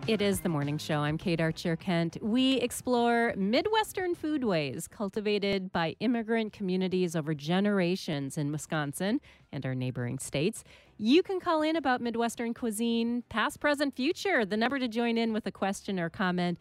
It is the morning show. I'm Kate Archer-Kent. We explore Midwestern foodways cultivated by immigrant communities over generations in Wisconsin and our neighboring states. You can call in about Midwestern cuisine, past, present, future. The number to join in with a question or comment,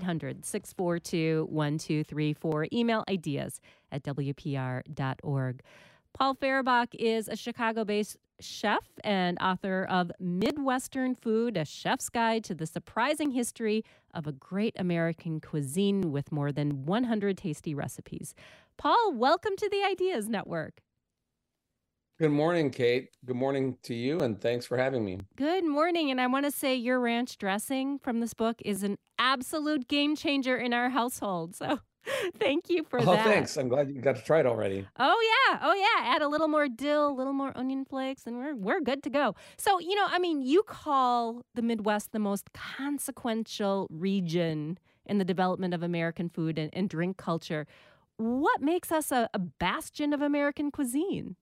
800-642-1234. Email ideas at WPR.org. Paul Fehrenbach is a Chicago-based chef and author of Midwestern Food, A Chef's Guide to the Surprising History of a Great American Cuisine with more than 100 tasty recipes. Paul, welcome to the Ideas Network. Good morning, Kate. Good morning to you, and thanks for having me. Good morning, and I want to say your ranch dressing from this book is an absolute game changer in our household, so thank you for that. Oh, thanks. I'm glad you got to try it already. Oh yeah. Add a little more dill, a little more onion flakes, and we're good to go. So, you call the Midwest the most consequential region in the development of American food and drink culture. What makes us a bastion of American cuisine?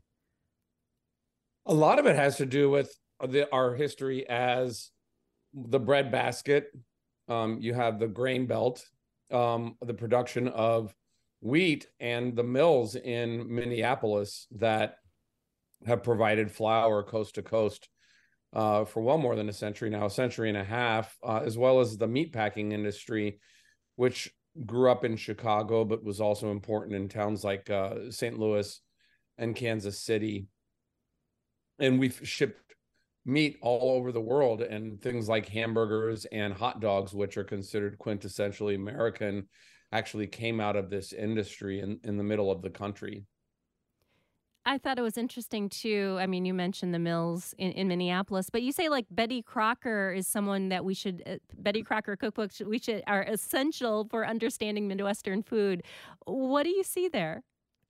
A lot of it has to do with our history as the breadbasket. You have the grain belt, the production of wheat, and the mills in Minneapolis that have provided flour coast to coast for well more than a century now, a century and a half, as well as the meatpacking industry, which grew up in Chicago, but was also important in towns like St. Louis and Kansas City. And we've shipped meat all over the world, and things like hamburgers and hot dogs, which are considered quintessentially American, actually came out of this industry in the middle of the country. I thought it was interesting, too. I mean, you mentioned the mills in Minneapolis, but you say like Betty Crocker is someone that we should, Betty Crocker cookbooks, are essential for understanding Midwestern food. What do you see there?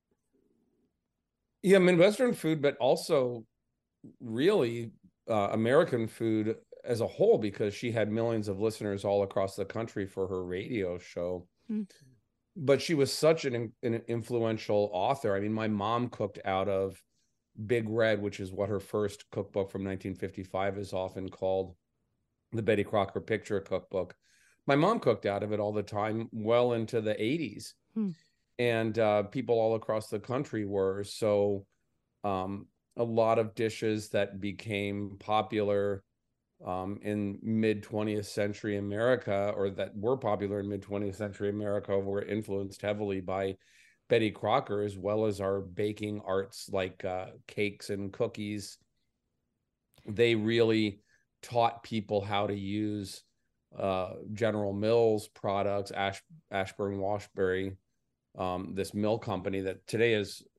Yeah, Midwestern food, but also really American food as a whole, because she had millions of listeners all across the country for her radio show. But she was such an influential author. I mean, my mom cooked out of Big Red, which is what her first cookbook from 1955 is often called, the Betty Crocker Picture Cookbook. My mom cooked out of it all the time, well into the 80s. And people all across the country were. So a lot of dishes that became popular in mid 20th century America, or that were popular in mid 20th century America, were influenced heavily by Betty Crocker, as well as our baking arts like cakes and cookies. They really taught people how to use General Mills products, Ashburn Washbury, this mill company that today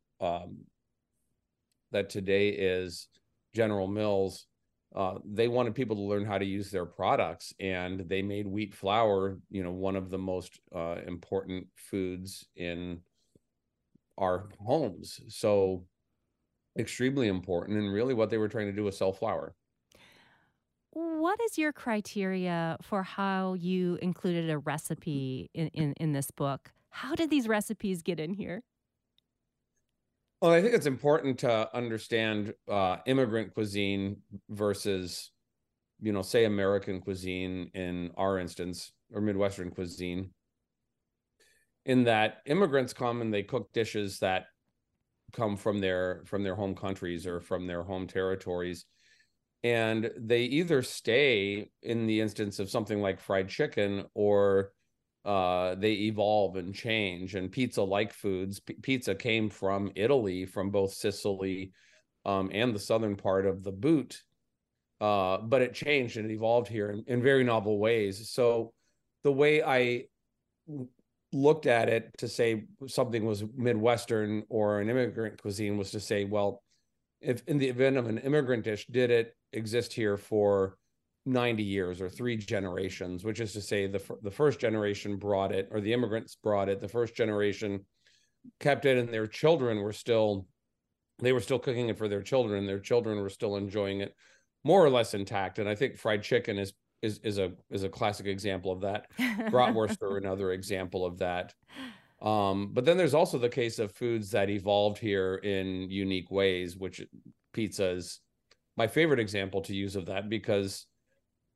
is General Mills. They wanted people to learn how to use their products, and they made wheat flour, one of the most important foods in our homes. So extremely important, and really what they were trying to do was sell flour. What is your criteria for how you included a recipe in this book? How did these recipes get in here? Well, I think it's important to understand immigrant cuisine versus, say American cuisine in our instance, or Midwestern cuisine, in that immigrants come and they cook dishes that come from their home countries or from their home territories. And they either stay, in the instance of something like fried chicken, or they evolve and change. And pizza-like foods, pizza came from Italy, from both Sicily and the southern part of the boot. But it changed and evolved here in very novel ways. So the way I looked at it to say something was Midwestern or an immigrant cuisine was to say, well, if in the event of an immigrant dish, did it exist here for 90 years or 3 generations, which is to say the first generation brought it, or the immigrants brought it, the first generation kept it, and their children were still cooking it for their children, and their children were still enjoying it more or less intact. And I think fried chicken is a classic example of that. Bratwurst are another example of that. But then there's also the case of foods that evolved here in unique ways, which pizza is my favorite example to use of that, because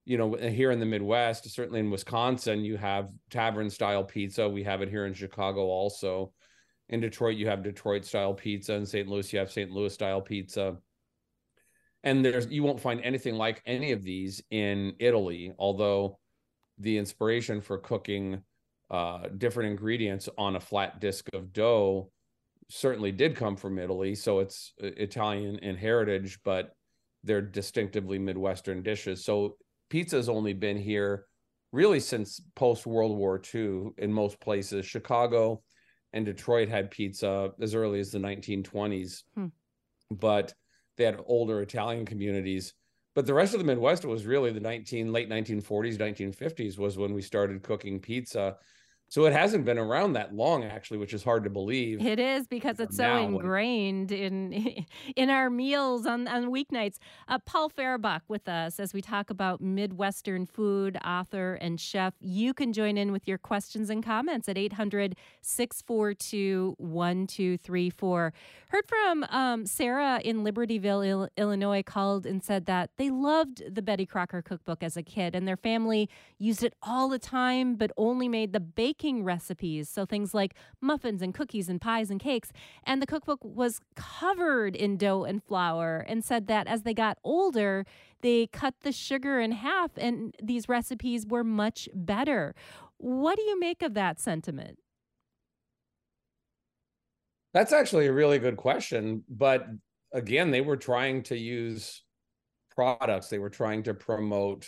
here in the Midwest, certainly in Wisconsin, you have tavern style pizza. We have it here in Chicago also. In Detroit, you have Detroit style pizza. In St. Louis, you have St. Louis style pizza. And you won't find anything like any of these in Italy, although the inspiration for cooking different ingredients on a flat disc of dough certainly did come from Italy. So it's Italian in heritage, but they're distinctively Midwestern dishes. So pizza's only been here really since post-World War II in most places. Chicago and Detroit had pizza as early as the 1920s, but they had older Italian communities. But the rest of the Midwest, it was really the late 1940s, 1950s was when we started cooking pizza. So it hasn't been around that long, actually, which is hard to believe. It is, because it's so ingrained in our meals on weeknights. Paul Fehrenbach with us as we talk about Midwestern food, author and chef. You can join in with your questions and comments at 800-642-1234. Heard from Sarah in Libertyville, Illinois, called and said that they loved the Betty Crocker cookbook as a kid, and their family used it all the time, but only made the baking recipes. So things like muffins and cookies and pies and cakes. And the cookbook was covered in dough and flour, and said that as they got older, they cut the sugar in half and these recipes were much better. What do you make of that sentiment? That's actually a really good question. But again, they were trying to use products. They were trying to promote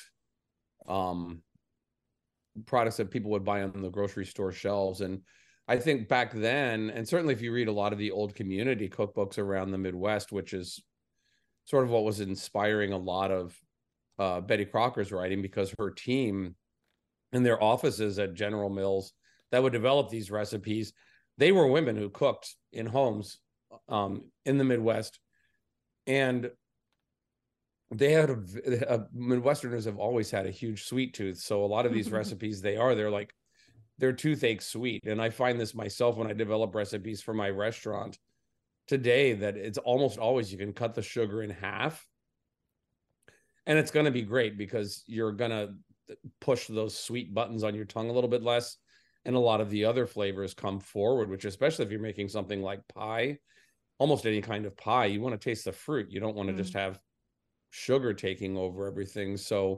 products that people would buy on the grocery store shelves. And I think back then, and certainly if you read a lot of the old community cookbooks around the Midwest, which is sort of what was inspiring a lot of Betty Crocker's writing, because her team and their offices at General Mills that would develop these recipes, they were women who cooked in homes in the Midwest. And they had Midwesterners have always had a huge sweet tooth. So a lot of these recipes, they're toothache sweet. And I find this myself when I develop recipes for my restaurant today, that it's almost always you can cut the sugar in half. And it's going to be great because you're going to push those sweet buttons on your tongue a little bit less. And a lot of the other flavors come forward, which, especially if you're making something like pie, almost any kind of pie, you want to taste the fruit. You don't want to just have sugar taking over everything. So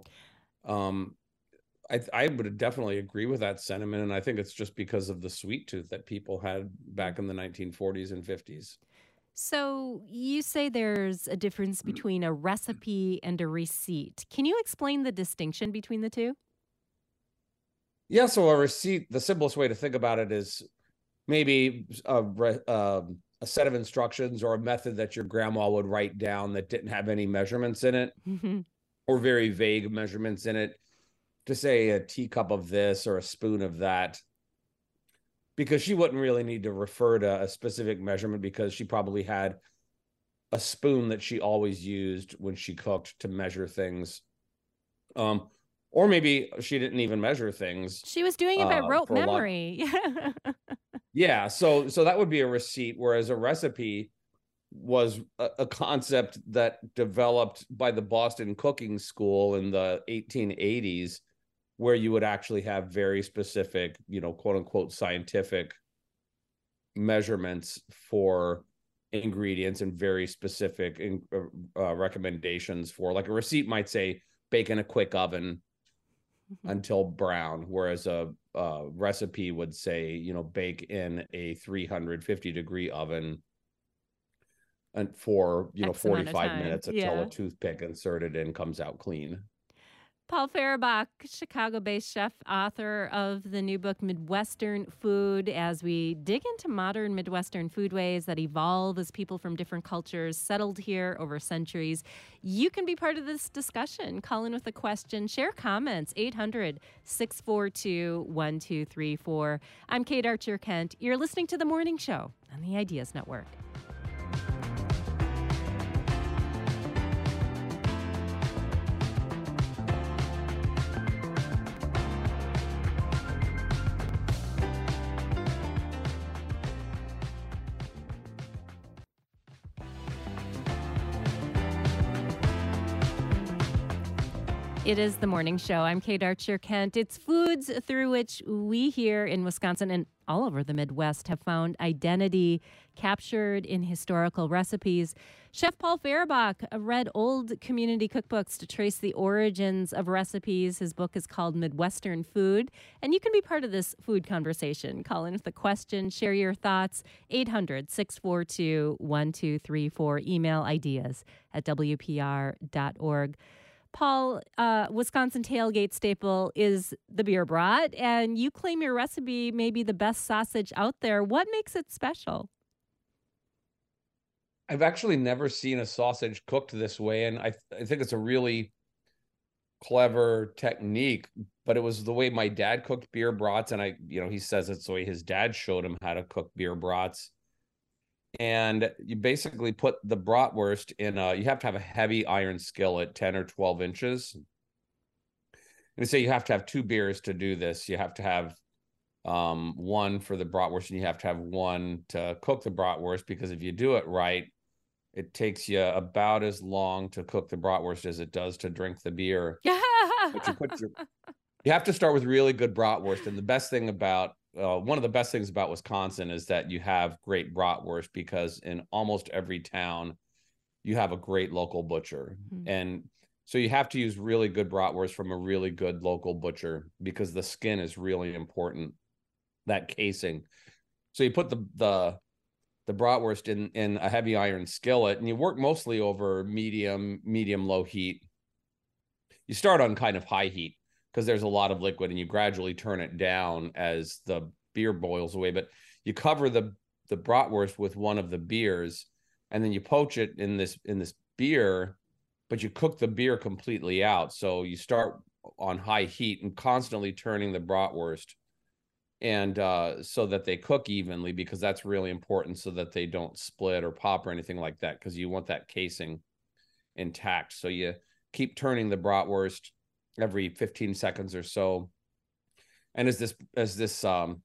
I would definitely agree with that sentiment. And I think it's just because of the sweet tooth that people had back in the 1940s and 50s. So you say there's a difference between a recipe and a receipt. Can you explain the distinction between the two? Yeah, so a receipt, the simplest way to think about it is maybe a set of instructions or a method that your grandma would write down that didn't have any measurements in it, or very vague measurements in it, to say a teacup of this or a spoon of that, because she wouldn't really need to refer to a specific measurement, because she probably had a spoon that she always used when she cooked to measure things. Or maybe she didn't even measure things. She was doing it by rote memory. Yeah, so that would be a receipt, whereas a recipe was a concept that developed by the Boston Cooking School in the 1880s, where you would actually have very specific, quote unquote, scientific measurements for ingredients and very specific recommendations for, like, a receipt might say bake in a quick oven until brown, whereas a recipe would say, bake in a 350 degree oven and for 45 minutes until a toothpick inserted in comes out clean. Paul Fehrenbach, Chicago-based chef, author of the new book, Midwestern Food, as we dig into modern Midwestern foodways that evolve as people from different cultures settled here over centuries. You can be part of this discussion. Call in with a question, share comments, 800-642-1234. I'm Kate Archer-Kent. You're listening to The Morning Show on the Ideas Network. It is the morning show. I'm Kate Archer Kent. It's foods through which we here in Wisconsin and all over the Midwest have found identity captured in historical recipes. Chef Paul Fehrenbach read old community cookbooks to trace the origins of recipes. His book is called Midwestern Food, and you can be part of this food conversation. Call in with a question, share your thoughts, 800-642-1234. Email ideas at WPR.org. Paul, Wisconsin tailgate staple is the beer brat, and you claim your recipe may be the best sausage out there. What makes it special? I've actually never seen a sausage cooked this way, and I think it's a really clever technique, but it was the way my dad cooked beer brats, and he says it's the way his dad showed him how to cook beer brats. And you basically put the bratwurst in you have to have a heavy iron skillet, 10 or 12 inches. And so you have to have 2 beers to do this. You have to have one for the bratwurst, and you have to have one to cook the bratwurst, because if you do it right, it takes you about as long to cook the bratwurst as it does to drink the beer. But you have to start with really good bratwurst. And the best thing about one of the best things about Wisconsin is that you have great bratwurst, because in almost every town you have a great local butcher. Mm-hmm. And so you have to use really good bratwurst from a really good local butcher, because the skin is really important, that casing. So you put the bratwurst in a heavy iron skillet, and you work mostly over medium low heat. You start on kind of high heat, because there's a lot of liquid, and you gradually turn it down as the beer boils away. But you cover the bratwurst with one of the beers, and then you poach it in this beer, but you cook the beer completely out. So you start on high heat and constantly turning the bratwurst, and so that they cook evenly, because that's really important, so that they don't split or pop or anything like that, because you want that casing intact. So you keep turning the bratwurst every 15 seconds or so. And as this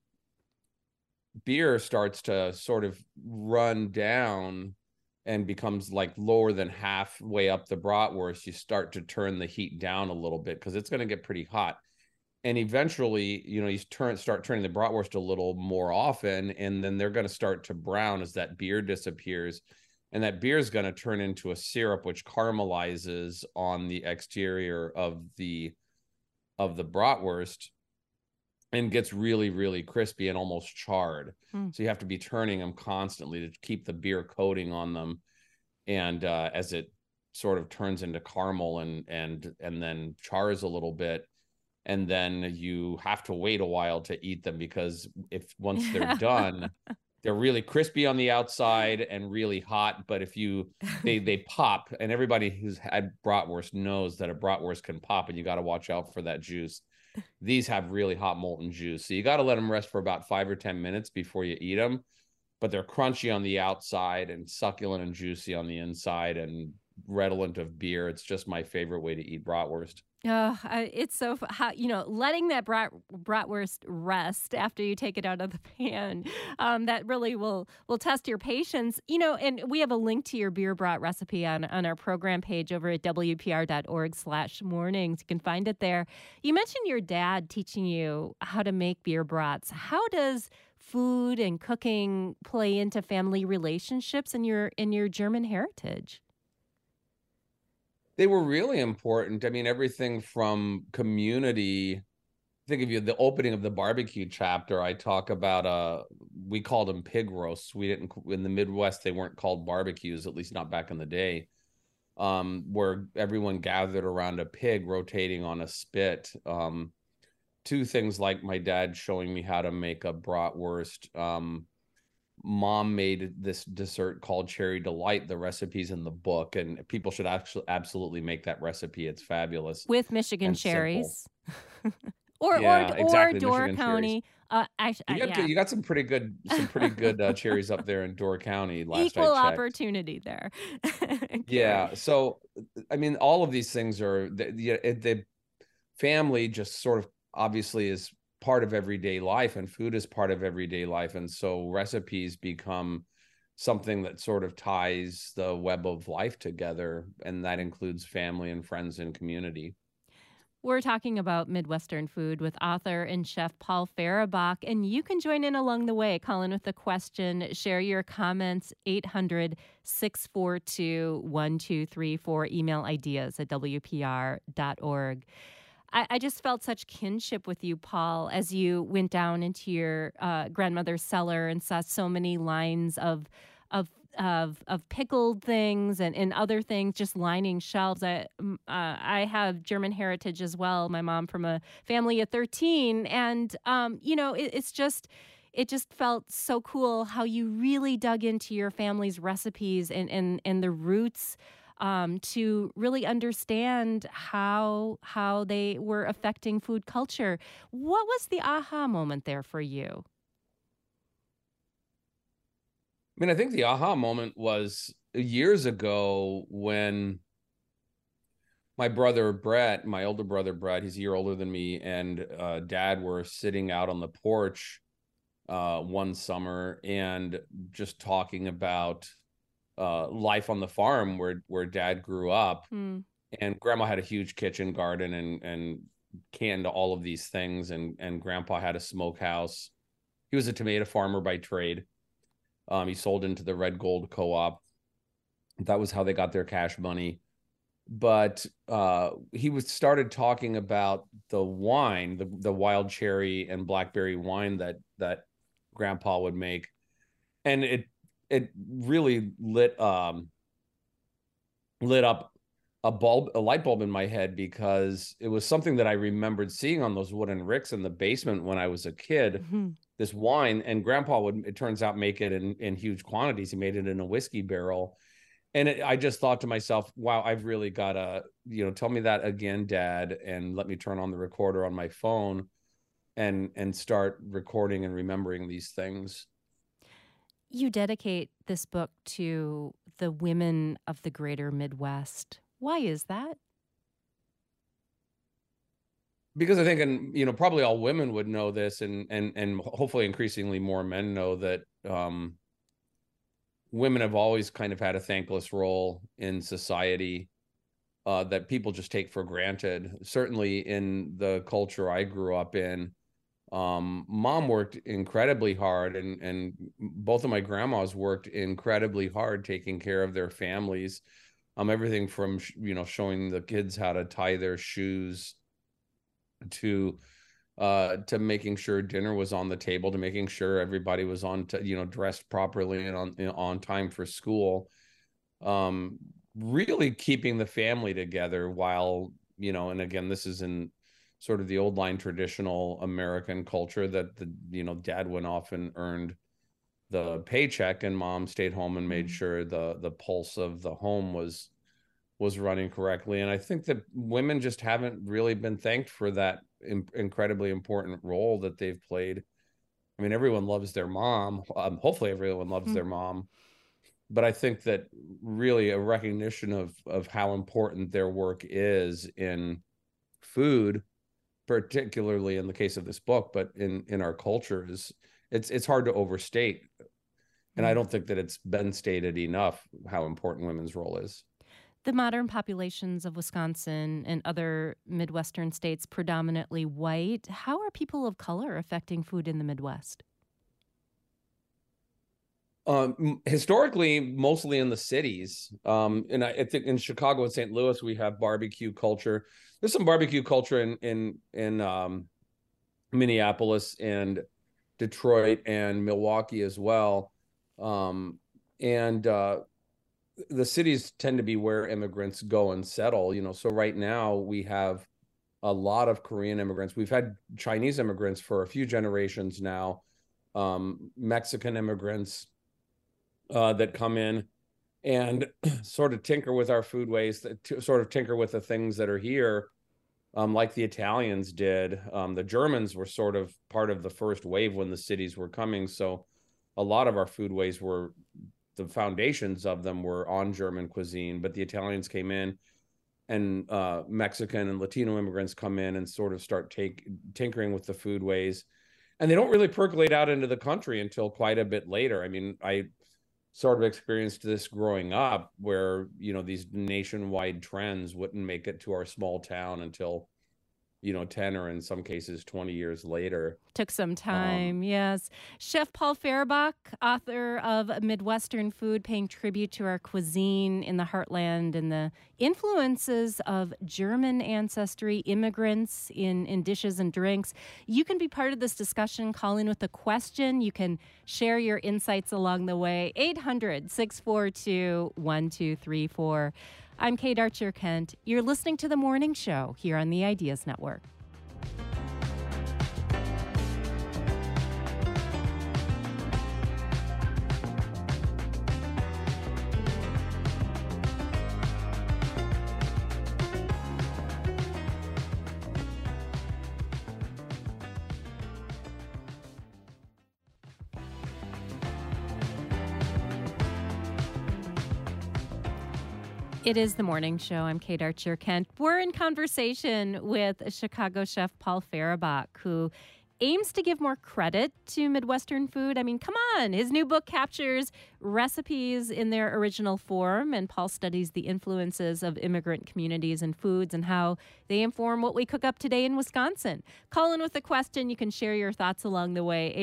beer starts to sort of run down and becomes like lower than halfway up the bratwurst, you start to turn the heat down a little bit, because it's going to get pretty hot. And eventually, you start turning the bratwurst a little more often, and then they're going to start to brown as that beer disappears. And that beer is going to turn into a syrup, which caramelizes on the exterior of the bratwurst and gets really, really crispy and almost charred. So you have to be turning them constantly to keep the beer coating on them. And as it sort of turns into caramel and then chars a little bit, and then you have to wait a while to eat them, because once they're done, they're really crispy on the outside and really hot. But if they pop, and everybody who's had bratwurst knows that a bratwurst can pop, and you got to watch out for that juice. These have really hot molten juice. So you got to let them rest for about 5 or 10 minutes before you eat them. But they're crunchy on the outside and succulent and juicy on the inside and redolent of beer. It's just my favorite way to eat bratwurst. It's so letting that bratwurst rest after you take it out of the pan, that really will test your patience. And we have a link to your beer brat recipe on our program page over at WPR.org/mornings. You can find it there. You mentioned your dad teaching you how to make beer brats. How does food and cooking play into family relationships and your German heritage? They were really important. I mean, everything from community. Think of the opening of the barbecue chapter. I talk about we called them pig roasts. We didn't, in the Midwest, they weren't called barbecues, at least not back in the day. Where everyone gathered around a pig rotating on a spit. Two things like my dad showing me how to make a bratwurst. Mom made this dessert called Cherry Delight. The recipe's in the book, and people should actually absolutely make that recipe. It's fabulous. With Michigan cherries. or Door County. You got some pretty good cherries up there in Door County. Equal opportunity there. Yeah. So, I mean, all of these things are the family just sort of obviously is part of everyday life, and food is part of everyday life. And so recipes become something that sort of ties the web of life together. And that includes family and friends and community. We're talking about Midwestern food with author and chef Paul Farabach, and you can join in along the way. Call in with a question, share your comments, 800-642-1234, email ideas at WPR.org. I just felt such kinship with you, Paul, as you went down into your grandmother's cellar and saw so many lines of of pickled things and other things just lining shelves. I have German heritage as well. My mom from a family of 13, and it just felt so cool how you really dug into your family's recipes and the roots, to really understand how they were affecting food culture. What was the aha moment there for you? I mean, I think the aha moment was years ago when my brother Brett, my older brother Brett, he's a year older than me, and dad were sitting out on the porch one summer and just talking about life on the farm where dad grew up. And grandma had a huge kitchen garden and canned all of these things, and grandpa had a smokehouse. He was a tomato farmer by trade. He sold into the Red Gold Co-op. That was how they got their cash money. But he started talking about the wine, the wild cherry and blackberry wine that grandpa would make. And it really lit up a light bulb in my head, because it was something that I remembered seeing on those wooden ricks in the basement when I was a kid. This wine, and grandpa would, it turns out, make it in huge quantities. He made it in a whiskey barrel. And I just thought to myself, wow, I've really got to, tell me that again, Dad, and let me turn on the recorder on my phone and start recording and remembering these things. You dedicate this book to the women of the greater Midwest. Why is that? Because I think, and probably all women would know this, and hopefully increasingly more men know that women have always kind of had a thankless role in society that people just take for granted. Certainly in the culture I grew up in, mom worked incredibly hard, and both of my grandmas worked incredibly hard taking care of their families. Everything from showing the kids how to tie their shoes to making sure dinner was on the table, to making sure everybody was dressed properly and on time for school. Really keeping the family together while, and again, this is in sort of the old line traditional American culture that dad went off and earned the paycheck, and mom stayed home and made sure the pulse of the home was running correctly. And I think that women just haven't really been thanked for that incredibly important role that they've played. I mean, everyone loves their mom. Hopefully everyone loves their mom. But I think that really a recognition of how important their work is in food, particularly in the case of this book, but in our culture, it's hard to overstate. And I don't think that it's been stated enough how important women's role is. The modern populations of Wisconsin and other Midwestern states predominantly white. How are people of color affecting food in the Midwest? Historically, mostly in the cities. And I think in Chicago and St. Louis, we have barbecue culture. There's some barbecue culture in Minneapolis and Detroit and Milwaukee as well. And the cities tend to be where immigrants go and settle, so right now we have a lot of Korean immigrants. We've had Chinese immigrants for a few generations now, Mexican immigrants that come in and sort of tinker with our foodways, sort of tinker with the things that are here, like the Italians did. The Germans were sort of part of the first wave when the cities were coming. So a lot of our foodways were, the foundations of them were on German cuisine, but the Italians came in, and Mexican and Latino immigrants come in and sort of start tinkering with the foodways. And they don't really percolate out into the country until quite a bit later. I mean, I sort of experienced this growing up where, these nationwide trends wouldn't make it to our small town until 10 or in some cases 20 years later. Took some time, yes. Chef Paul Fehrbach, author of Midwestern Food, paying tribute to our cuisine in the heartland and the influences of German ancestry, immigrants in dishes and drinks. You can be part of this discussion. Call in with a question. You can share your insights along the way. 800-642-1234. I'm Kate Archer-Kent. You're listening to The Morning Show here on the Ideas Network. It is The Morning Show. I'm Kate Archer-Kent. We're in conversation with Chicago chef Paul Fehrbach, who aims to give more credit to Midwestern food. I mean, come on. His new book captures recipes in their original form, and Paul studies the influences of immigrant communities and foods and how they inform what we cook up today in Wisconsin. Call in with a question. You can share your thoughts along the way.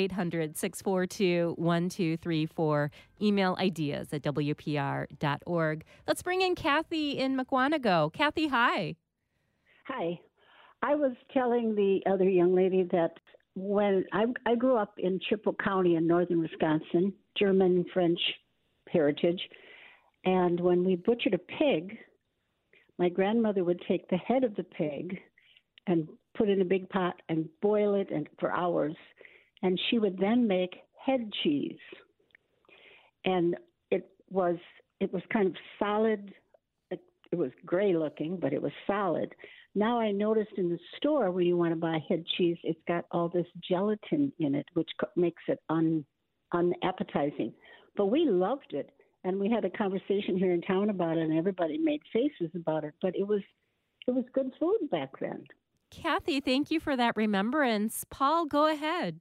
800-642-1234. Email ideas at WPR.org. Let's bring in Kathy in Mukwonago. Kathy, hi. Hi. I was telling the other young lady that when I grew up in Chippewa County in northern Wisconsin, German and French heritage, and when we butchered a pig, my grandmother would take the head of the pig and put it in a big pot and boil it for hours, and she would then make head cheese. And it was kind of solid. It was gray looking, but it was solid. Now I noticed in the store when you want to buy head cheese, it's got all this gelatin in it, which makes it unappetizing. But we loved it, and we had a conversation here in town about it, and everybody made faces about it. But it was good food back then. Kathy, thank you for that remembrance. Paul, go ahead.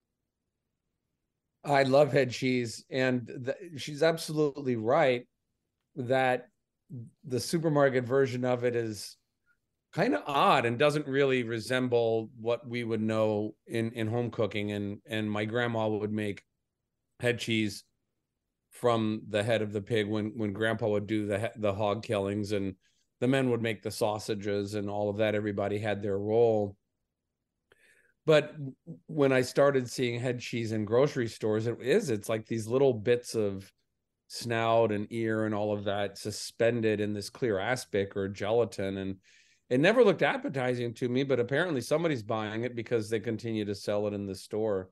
I love head cheese, and she's absolutely right that the supermarket version of it is kind of odd and doesn't really resemble what we would know in home cooking. And my grandma would make head cheese from the head of the pig when grandpa would do the hog killings, and the men would make the sausages and all of that. Everybody had their role. But when I started seeing head cheese in grocery stores, it's like these little bits of snout and ear and all of that suspended in this clear aspic or gelatin. And it never looked appetizing to me, but apparently somebody's buying it because they continue to sell it in the store.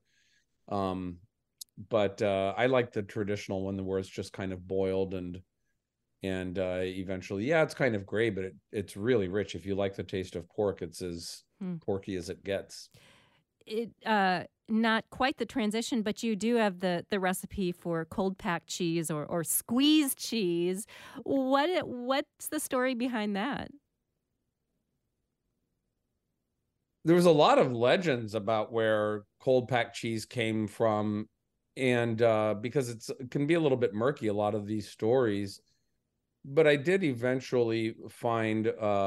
But I like the traditional one where it's just kind of boiled and eventually, it's kind of gray, but it's really rich. If you like the taste of pork, it's as porky as it gets. Not quite the transition, but you do have the recipe for cold packed cheese or squeezed cheese. What's the story behind that? There was a lot of legends about where cold packed cheese came from, and because it can be a little bit murky, a lot of these stories. But I did eventually find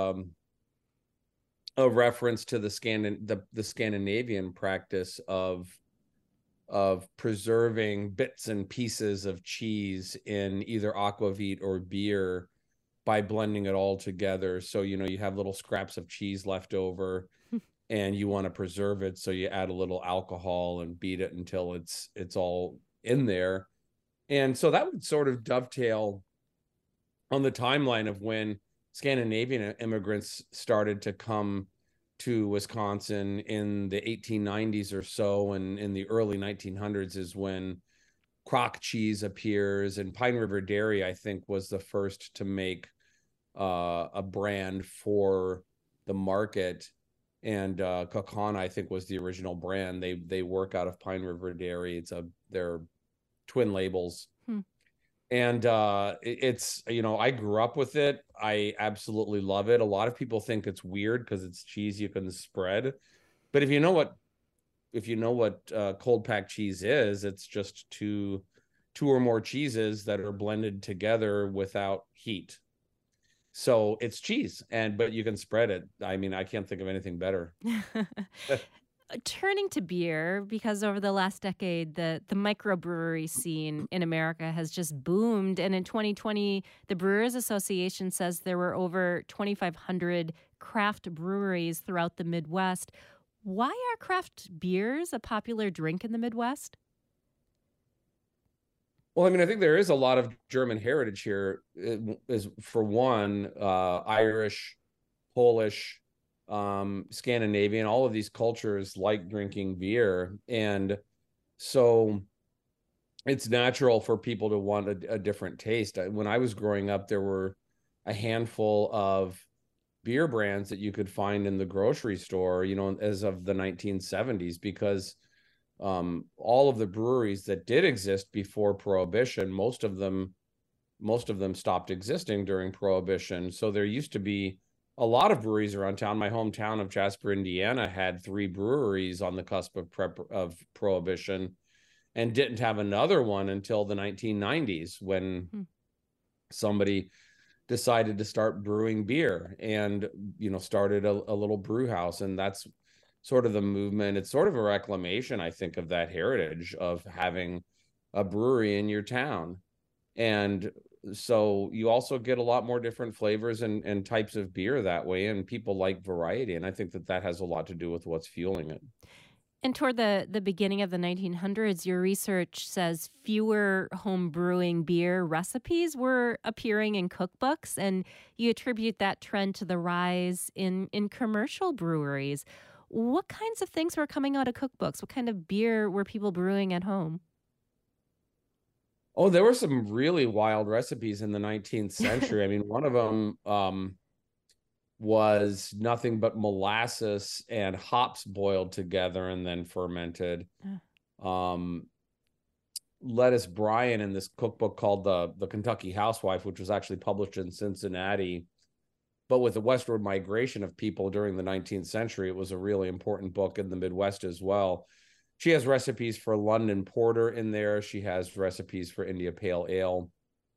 a reference to the Scandinavian practice of preserving bits and pieces of cheese in either aquavit or beer by blending it all together. So, you have little scraps of cheese left over and you want to preserve it. So you add a little alcohol and beat it until it's all in there. And so that would sort of dovetail on the timeline of when Scandinavian immigrants started to come to Wisconsin in the 1890s or so, and in the early 1900s is when crock cheese appears, and Pine River Dairy, I think, was the first to make a brand for the market, and Kaukauna, I think, was the original brand. They work out of Pine River Dairy. They're twin labels. And it's, I grew up with it. I absolutely love it. A lot of people think it's weird because it's cheese you can spread. But if you know what cold packed cheese is, it's just two or more cheeses that are blended together without heat. So it's cheese, but you can spread it. I mean, I can't think of anything better. Turning to beer, because over the last decade, the microbrewery scene in America has just boomed. And in 2020, the Brewers Association says there were over 2,500 craft breweries throughout the Midwest. Why are craft beers a popular drink in the Midwest? Well, I mean, I think there is a lot of German heritage here. It is, for one, Irish, Polish, Scandinavian, all of these cultures like drinking beer. And so it's natural for people to want a different taste. When I was growing up, there were a handful of beer brands that you could find in the grocery store, as of the 1970s, because all of the breweries that did exist before Prohibition, most of them stopped existing during Prohibition. So there used to be a lot of breweries around town. My hometown of Jasper, Indiana, had 3 breweries on the cusp of Prohibition, and didn't have another one until the 1990s, when somebody decided to start brewing beer and started a little brew house. And that's sort of the movement. It's sort of a reclamation, I think, of that heritage of having a brewery in your town. And so you also get a lot more different flavors and types of beer that way, and people like variety. And I think that has a lot to do with what's fueling it. And toward the beginning of the 1900s, your research says fewer home brewing beer recipes were appearing in cookbooks, and you attribute that trend to the rise in commercial breweries. What kinds of things were coming out of cookbooks? What kind of beer were people brewing at home? Oh, there were some really wild recipes in the 19th century. I mean, one of them was nothing but molasses and hops boiled together and then fermented. Lettuce Bryan, in this cookbook called the Kentucky Housewife, which was actually published in Cincinnati, but with the westward migration of people during the 19th century, it was a really important book in the Midwest as well. She has recipes for London Porter in there. She has recipes for India Pale Ale.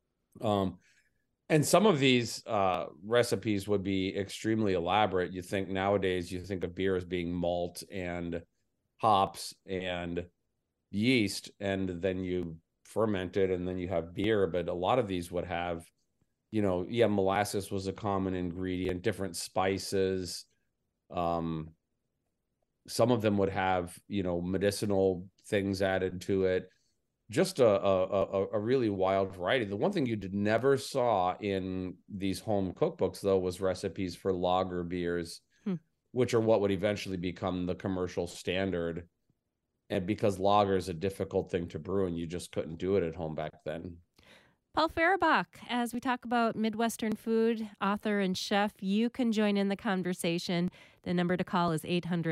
And some of these recipes would be extremely elaborate. Nowadays, you think of beer as being malt and hops and yeast, and then you ferment it, and then you have beer. But a lot of these would have, molasses was a common ingredient, different spices. Some of them would have, medicinal things added to it. Just a really wild variety. The one thing you never saw in these home cookbooks, though, was recipes for lager beers, which are what would eventually become the commercial standard. And because lager is a difficult thing to brew, and you just couldn't do it at home back then. Paul Fehrenbach, as we talk about Midwestern food, author and chef, you can join in the conversation. The number to call is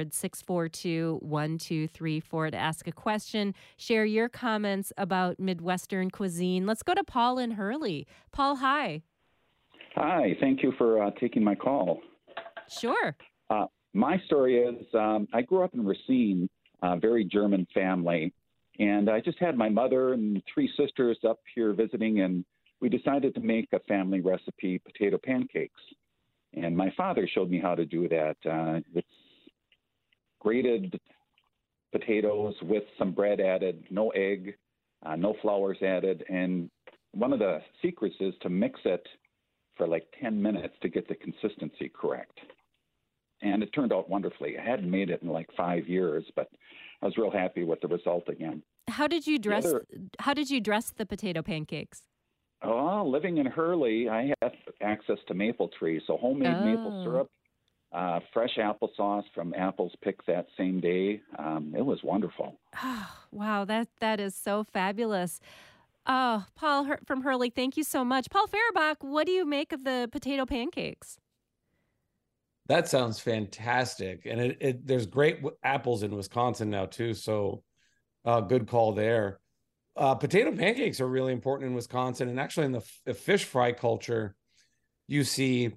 800-642-1234 to ask a question. Share your comments about Midwestern cuisine. Let's go to Paul in Hurley. Paul, hi. Hi. Thank you for taking my call. Sure. My story is I grew up in Racine, a very German family. And I just had my mother and 3 sisters up here visiting, and we decided to make a family recipe, potato pancakes. And my father showed me how to do that. It's grated potatoes with some bread added, no egg, no flours added. And one of the secrets is to mix it for like 10 minutes to get the consistency correct. And it turned out wonderfully. I hadn't made it in like 5 years, but I was real happy with the result again. How did you dress the potato pancakes? Oh, living in Hurley, I have access to maple trees, so homemade maple syrup, fresh applesauce from apples picked that same day. It was wonderful. Oh, wow, that is so fabulous. Oh, Paul from Hurley, thank you so much. Paul Fehrenbach, what do you make of the potato pancakes? That sounds fantastic. And there's great apples in Wisconsin now too. So good call there. Potato pancakes are really important in Wisconsin. And actually in the fish fry culture, you see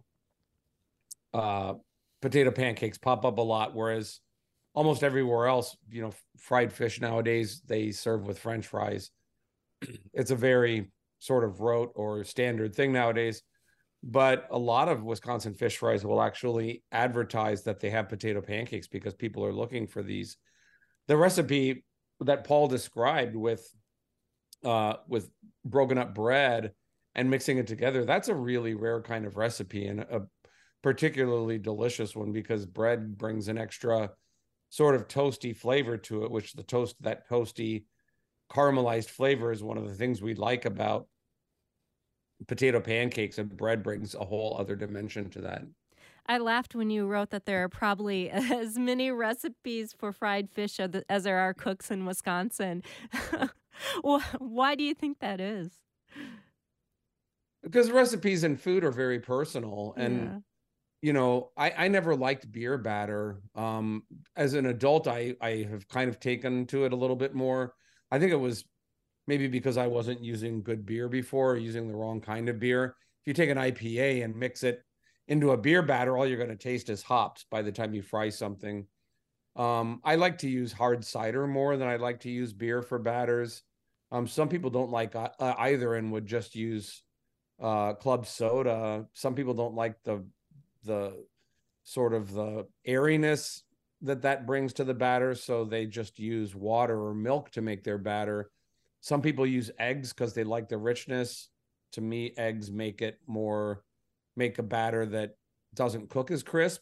potato pancakes pop up a lot. Whereas almost everywhere else, fried fish nowadays, they serve with French fries. It's a very sort of rote or standard thing nowadays. But a lot of Wisconsin fish fries will actually advertise that they have potato pancakes because people are looking for these. The recipe that Paul described with broken up bread and mixing it together, that's a really rare kind of recipe, and a particularly delicious one, because bread brings an extra sort of toasty flavor to it, which that toasty caramelized flavor is one of the things we like about potato pancakes, and bread brings a whole other dimension to that. I laughed when you wrote that there are probably as many recipes for fried fish as there are cooks in Wisconsin. Why do you think that is? Because recipes and food are very personal. And, Yeah. I never liked beer batter. As an adult, I have kind of taken to it a little bit more. I think it was maybe because I wasn't using good beer before, or using the wrong kind of beer. If you take an IPA and mix it into a beer batter, all you're going to taste is hops by the time you fry something. I like to use hard cider more than I like to use beer for batters. Some people don't like either and would just use club soda. Some people don't like the sort of the airiness that brings to the batter, so they just use water or milk to make their batter. Some people use eggs because they like the richness. To me, eggs make a batter that doesn't cook as crisp.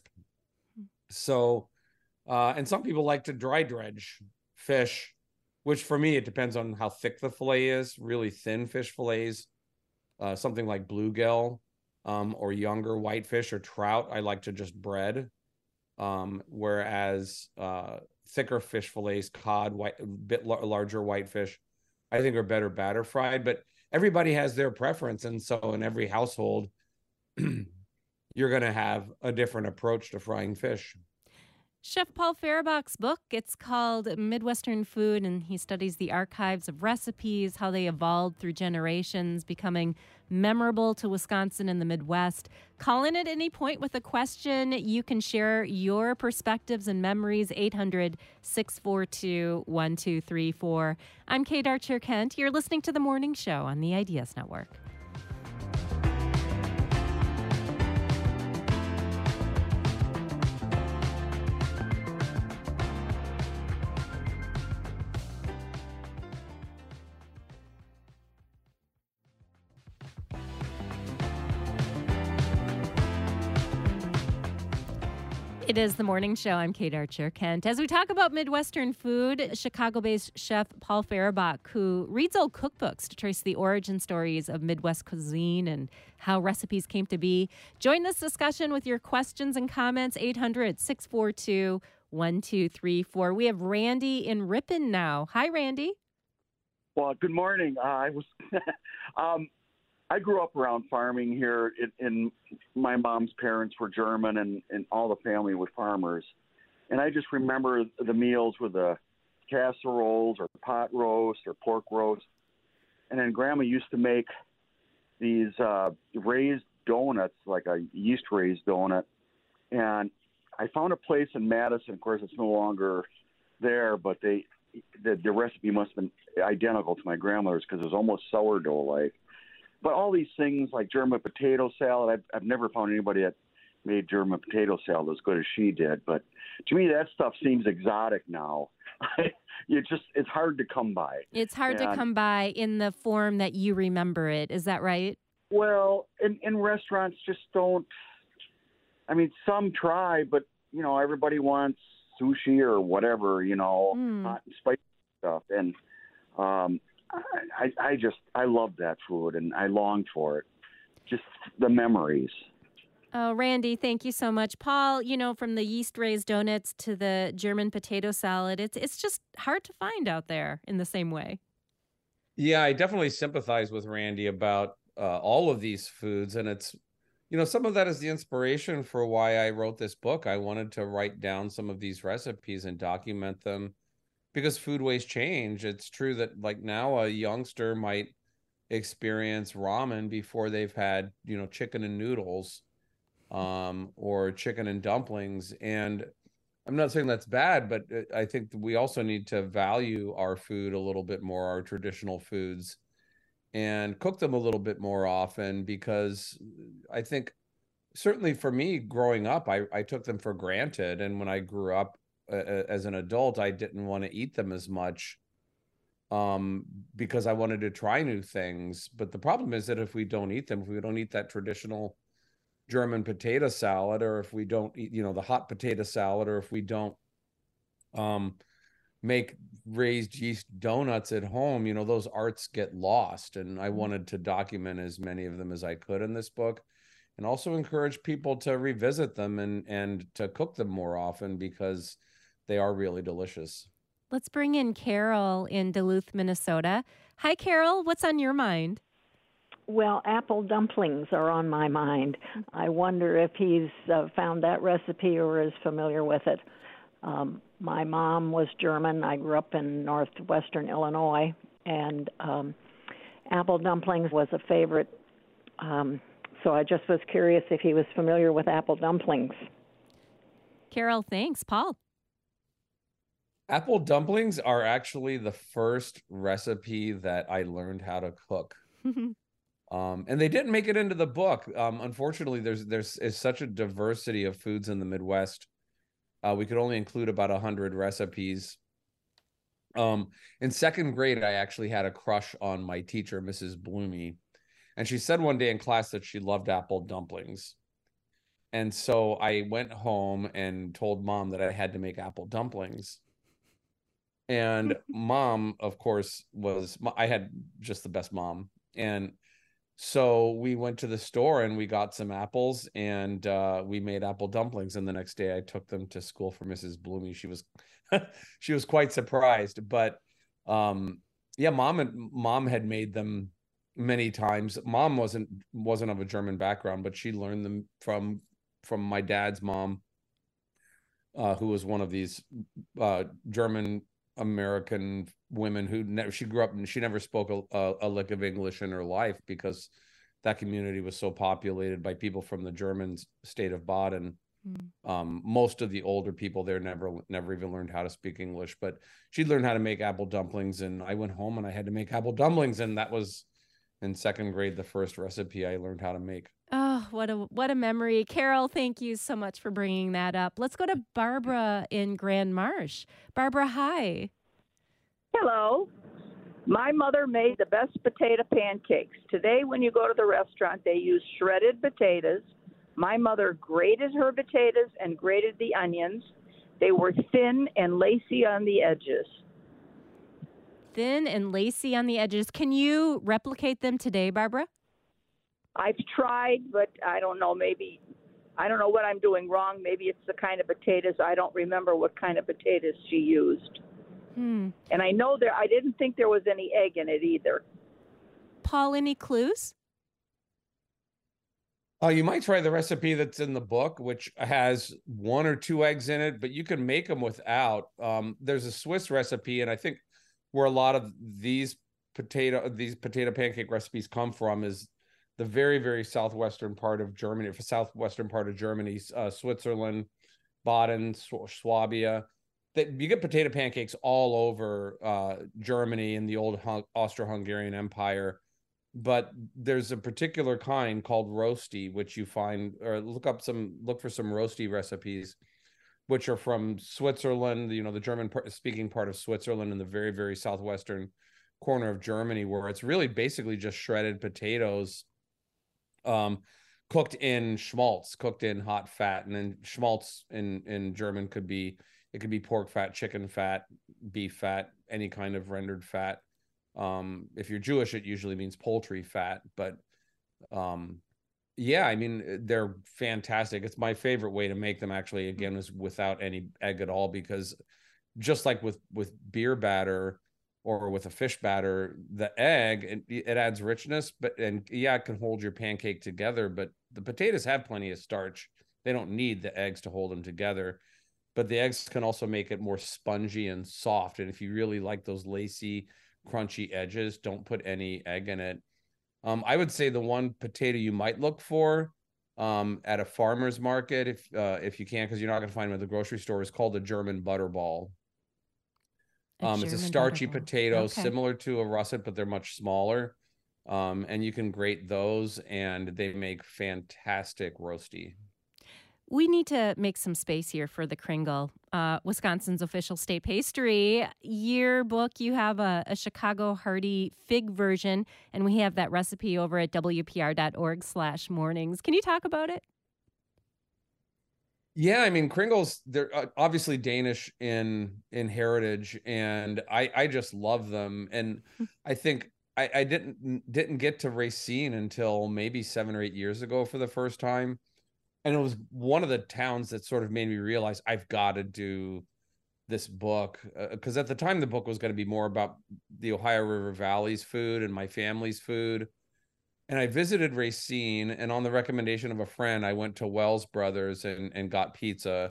So, and some people like to dry dredge fish, which for me, it depends on how thick the fillet is. Really thin fish fillets, something like bluegill, or younger whitefish or trout, I like to just bread. Whereas thicker fish fillets, cod, bit larger whitefish, I think are better batter fried. But everybody has their preference, and so in every household, you're going to have a different approach to frying fish. Chef Paul Fehrenbach's book, it's called Midwestern Food, and he studies the archives of recipes, how they evolved through generations, becoming memorable to Wisconsin and the Midwest. Call in at any point with a question. You can share your perspectives and memories, 800-642-1234. I'm Kate Archer-Kent. You're listening to The Morning Show on the Ideas Network. It is The Morning Show. I'm Kate Archer-Kent. As we talk about Midwestern food, Chicago-based chef Paul Fehrenbach, who reads old cookbooks to trace the origin stories of Midwest cuisine and how recipes came to be. Join this discussion with your questions and comments, 800-642-1234. We have Randy in Ripon now. Hi, Randy. Well, good morning. I grew up around farming here. In my mom's parents were German, and all the family were farmers. And I just remember the meals with the casseroles or pot roast or pork roast. And then Grandma used to make these raised donuts, like a yeast raised donut. And I found a place in Madison. Of course, it's no longer there, but the recipe must have been identical to my grandmother's because it was almost sourdough-like. But all these things like German potato salad, I've never found anybody that made German potato salad as good as she did. But to me, that stuff seems exotic now. It's hard to come by. It's hard to come by in the form that you remember it. Is that right? Well, in restaurants just don't. I mean, some try, but, everybody wants sushi or whatever, hot and spicy stuff. And I love that food, and I long for it. Just the memories. Oh, Randy, thank you so much. Paul, from the yeast-raised donuts to the German potato salad, it's just hard to find out there in the same way. Yeah, I definitely sympathize with Randy about all of these foods. And it's, some of that is the inspiration for why I wrote this book. I wanted to write down some of these recipes and document them, because food waste change. It's true that like now a youngster might experience ramen before they've had, chicken and noodles, or chicken and dumplings. And I'm not saying that's bad, but I think we also need to value our food a little bit more, our traditional foods. and cook them a little bit more often, because I think certainly for me growing up, I took them for granted. And when I grew up as an adult, I didn't want to eat them as much, because I wanted to try new things. But the problem is that if we don't eat them, if we don't eat that traditional German potato salad, or if we don't eat, the hot potato salad, or if we don't make raised yeast donuts at home, those arts get lost. And I wanted to document as many of them as I could in this book, and also encourage people to revisit them and to cook them more often, because they are really delicious. Let's bring in Carol in Duluth, Minnesota. Hi, Carol. What's on your mind? Well, apple dumplings are on my mind. I wonder if he's found that recipe or is familiar with it. My mom was German. I grew up in northwestern Illinois, and apple dumplings was a favorite. So I just was curious if he was familiar with apple dumplings. Carol, thanks. Paul? Apple dumplings are actually the first recipe that I learned how to cook. And they didn't make it into the book. Unfortunately, there's such a diversity of foods in the Midwest. We could only include about 100 recipes. In second grade, I actually had a crush on my teacher, Mrs. Bloomy. And she said one day in class that she loved apple dumplings. And so I went home and told Mom that I had to make apple dumplings. And Mom, of course, I had just the best mom. And so we went to the store and we got some apples, and we made apple dumplings. And the next day I took them to school for Mrs. Bloomy. She was quite surprised. But yeah, mom had made them many times. Mom wasn't of a German background, but she learned them from my dad's mom, who was one of these German American women who she grew up and she never spoke a lick of English in her life, because that community was so populated by people from the German state of Baden. Most of the older people there never even learned how to speak English, but she learned how to make apple dumplings. And I went home and I had to make apple dumplings, and that was in second grade the first recipe I learned how to make. Oh, what a memory. Carol, thank you so much for bringing that up. Let's go to Barbara in Grand Marsh. Barbara, hi. Hello. My mother made the best potato pancakes. Today, when you go to the restaurant, they use shredded potatoes. My mother grated her potatoes and grated the onions. They were thin and lacy on the edges. Thin and lacy on the edges. Can you replicate them today, Barbara? I've tried, but I don't know. Maybe I don't know what I'm doing wrong. Maybe it's the kind of potatoes. I don't remember what kind of potatoes she used. And I know I didn't think there was any egg in it either. Paul, any clues? You might try the recipe that's in the book, which has 1 or 2 eggs in it, but you can make them without. There's a Swiss recipe, and I think where a lot of these potato pancake recipes come from is the very, very southwestern part of Germany, Switzerland, Baden, Swabia. That you get potato pancakes all over Germany and the old Austro-Hungarian Empire. But there's a particular kind called roasty, which you find, or look for some roasty recipes, which are from Switzerland, the German speaking part of Switzerland in the very, very southwestern corner of Germany, where it's really basically just shredded potatoes, cooked in schmaltz, cooked in hot fat. And then schmaltz in German could be pork fat, chicken fat, beef fat, any kind of rendered fat. If you're Jewish, it usually means poultry fat, but yeah, I mean, they're fantastic. It's my favorite way to make them, actually, again, is without any egg at all, because just like with beer batter or with a fish batter, the egg, it adds richness, and it can hold your pancake together, but the potatoes have plenty of starch. They don't need the eggs to hold them together, but the eggs can also make it more spongy and soft. And if you really like those lacy, crunchy edges, don't put any egg in it. I would say the one potato you might look for at a farmer's market, if you can, because you're not going to find them at the grocery store, is called a German butterball. It's a starchy potato, similar to a russet, but they're much smaller. And you can grate those, and they make fantastic roasty. We need to make some space here for the Kringle, Wisconsin's official state pastry. Yearbook, you have a Chicago Hearty fig version, and we have that recipe over at wpr.org/mornings. Can you talk about it? Yeah, I mean, Kringles, they're obviously Danish in heritage, and I just love them. And I think I didn't get to Racine until maybe 7 or 8 years ago for the first time. And it was one of the towns that sort of made me realize I've got to do this book, because at the time the book was going to be more about the Ohio River Valley's food and my family's food. And I visited Racine, and on the recommendation of a friend, I went to Wells Brothers and got pizza.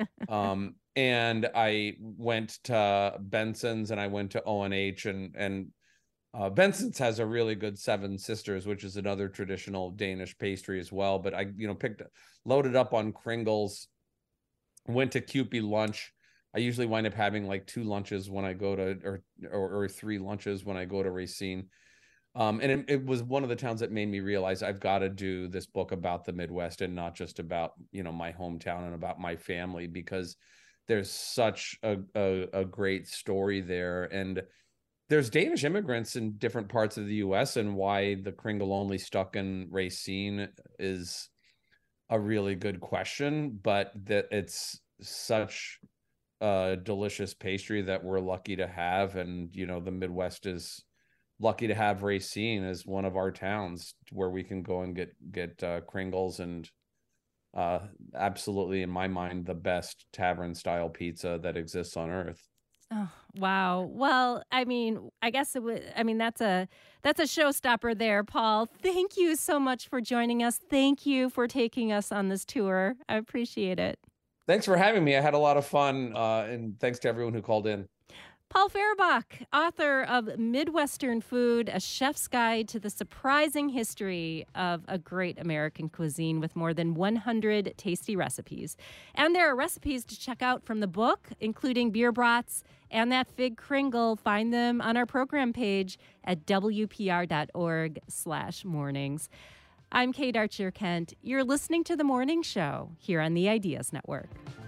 And I went to Benson's, and I went to O&H, and Benson's has a really good Seven Sisters, which is another traditional Danish pastry as well. But I, loaded up on Kringles, went to Kewpie lunch. I usually wind up having like 2 lunches when I go to, or 3 lunches when I go to Racine. And it was one of the towns that made me realize I've got to do this book about the Midwest and not just about, my hometown and about my family, because there's such a great story there. And there's Danish immigrants in different parts of the U.S., and why the Kringle only stuck in Racine is a really good question, but that it's such a delicious pastry that we're lucky to have. And, the Midwest is lucky to have Racine as one of our towns where we can go and get Kringles, and absolutely, in my mind, the best tavern style pizza that exists on earth. Oh, wow. Well, I guess that's a showstopper there, Paul. Thank you so much for joining us. Thank you for taking us on this tour. I appreciate it. Thanks for having me. I had a lot of fun, and thanks to everyone who called in. Paul Fehrenbach, author of Midwestern Food, A Chef's Guide to the Surprising History of a Great American Cuisine, with more than 100 tasty recipes. And there are recipes to check out from the book, including beer brats and that fig Kringle. Find them on our program page at wpr.org/mornings. I'm Kate Archer Kent. You're listening to The Morning Show here on the Ideas Network.